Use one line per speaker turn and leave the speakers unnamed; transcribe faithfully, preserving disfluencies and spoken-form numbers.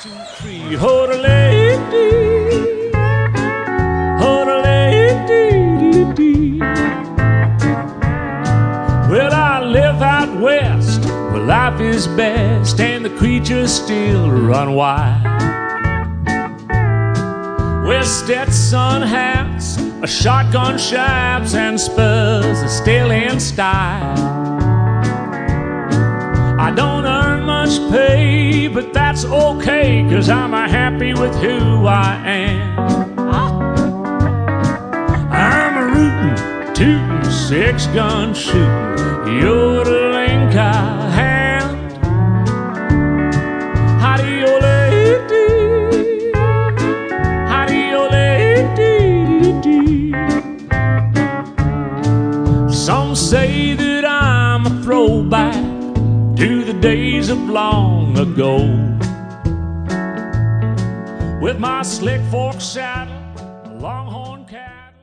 two, three, ho-da-lay-dee, ho-da-lay-dee-dee-dee. Well, I live out west where life is best and the creatures still run wild. With Stetson hats, a shotgun shafts, and spurs that still in style. I don't earn much pay, but that's okay, 'cause I'm happy with who I am. I'm a rootin', tootin', six-gun shootin', yodeling cowhand. Howdy-o-lay-dee, howdy-o-lay-dee-dee-dee. Some say that I'm a throwback to the days of long ago, with my slick fork saddle, a longhorn cattle.